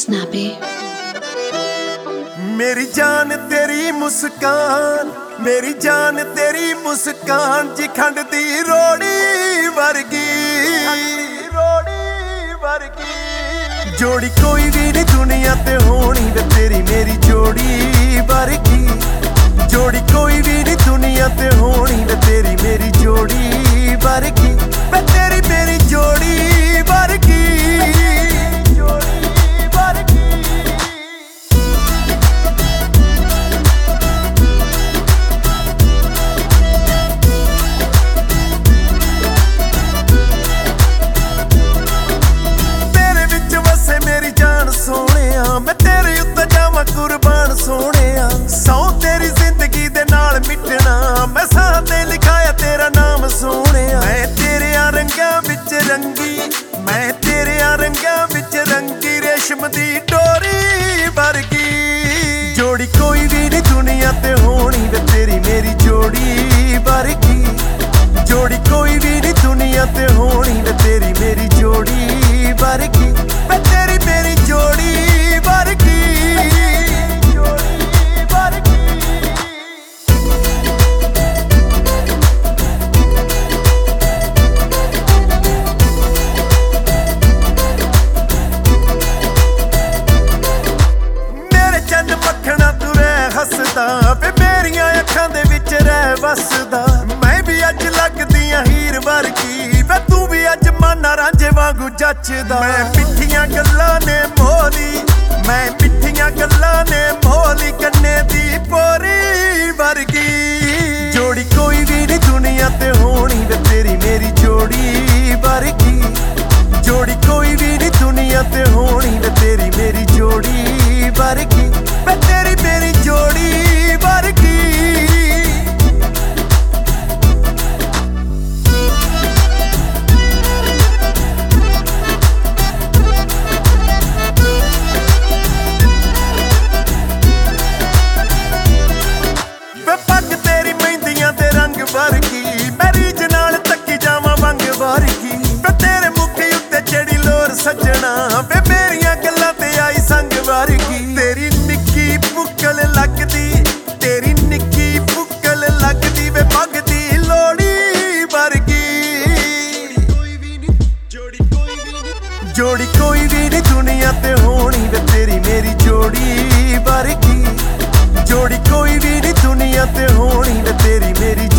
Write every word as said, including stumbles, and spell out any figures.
Snappy मेरी जान तेरी मुस्कान, मेरी जान तेरी मुस्कान जी खंड दी रोड़ी वर्गी, रोड़ी वर्गी। जोड़ी कोई भी नहीं दुनिया ते होनी वे तेरी मेरी जोड़ी वर्गी। जोड़ी कोई भी नहीं दुनिया ते होनी वे तेरी मेरी जोड़ी वर्गी। वे तेरी मेरी जोड़ी वर्गी, जोड़ी वर्गी। मेरी जान सोहणिया मैं तेरे उत्ते जावां कुर्बान सोहणिया। सौ तेरी जिंदगी दे नाल मिटना मैं साह ते लिखाया तेरा नाम सोहणिया। मैं तेरे रंगां विच रंगी, मैं तेरे रंगां विच रंगी रेशम दी डोरी वर्गी। जोड़ी कोई भी नहीं दुनिया ते होनी वे तेरी मेरी जोड़ी वर्गी। जोड़ी कोई भी नहीं दुनिया ते होनी वे तेरी मेरी जोड़ी वर्गी। वे तेरी मेरी जोड़ी वर्गी, जोड़ी वर्गी। मेरे चंद मक्खना तू रह हसदा वे मेरियां अखां दे विच रह वसदा। मैं भी अज लगदियां हीर वर्गी वे तू भी अज माना रांझे वांगू जचदा। मैं मिठियां गल्लां ने मोली, मैं मिठियां गल्लां ने मोली कन्ने दी पोरी वर्गी। जोड़ी कोई भी नहीं दुनिया ते होनी वे तेरी मेरी जोड़ी वर्गी। जोड़ी कोई भी नहीं दुनिया ते होनी वे तेरी मेरी जोड़ी वर्गी। वे तेरी मेरी जोड़ी वर्गी। पग तेरी मेहंदियां दे रंग वर्गी, मैं रीझ नाल तक्की जावां वंग वर्गी। वे तेरे मुखी उत्ते चढ़ी लोर सजना वे मेरियां गल्लां ते आई संग वर्गी। तेरी निक्की पुक्कल लगदी, तेरी निक्की पुक्कल लगदी वे पग दी लोड़ी वर्गी। जोड़ी कोई भी नहीं दुनिया ते होनी वे तेरी मेरी जोड़ी वर्गी। जोड़ी कोई भी नहीं दुनिया ते होनी वे तेरी मेरी